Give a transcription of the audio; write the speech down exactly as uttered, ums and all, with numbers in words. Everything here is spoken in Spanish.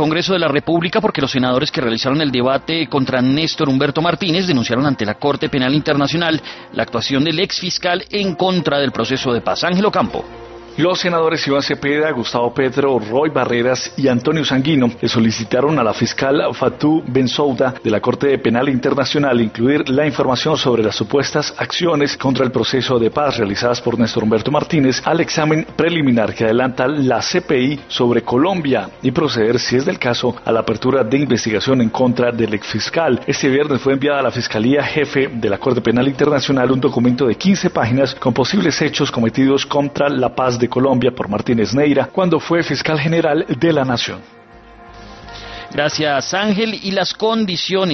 Congreso de la República porque los senadores que realizaron el debate contra Néstor Humberto Martínez denunciaron ante la Corte Penal Internacional la actuación del exfiscal en contra del proceso de paz. Ángel Ocampo. Los senadores Iván Cepeda, Gustavo Petro, Roy Barreras y Antonio Sanguino le solicitaron a la fiscal Fatou Bensouda de la Corte Penal Internacional incluir la información sobre las supuestas acciones contra el proceso de paz realizadas por Néstor Humberto Martínez al examen preliminar que adelanta la C P I sobre Colombia y proceder, si es del caso, a la apertura de investigación en contra del exfiscal. Este viernes fue enviada a la Fiscalía Jefe de la Corte Penal Internacional un documento de quince páginas con posibles hechos cometidos contra la paz de Colombia por Martínez Neira cuando fue fiscal general de la Nación. Gracias, Ángel. Y las condiciones